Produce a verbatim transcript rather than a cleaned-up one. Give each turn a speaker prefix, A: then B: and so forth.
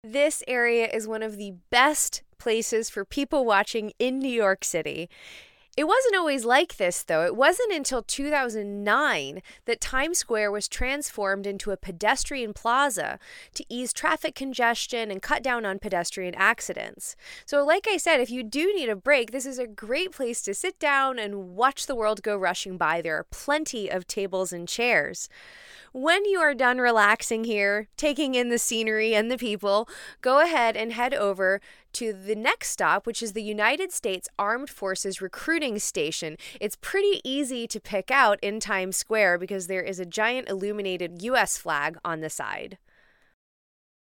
A: This area is one of the best places for people watching in New York City. It wasn't always like this, though. It wasn't until two thousand nine that Times Square was transformed into a pedestrian plaza to ease traffic congestion and cut down on pedestrian accidents. So like I said, if you do need a break, this is a great place to sit down and watch the world go rushing by. There are plenty of tables and chairs. When you are done relaxing here, taking in the scenery and the people, go ahead and head over to the next stop, which is the United States Armed Forces Recruiting Station. It's pretty easy to pick out in Times Square because there is a giant illuminated U S flag on the side.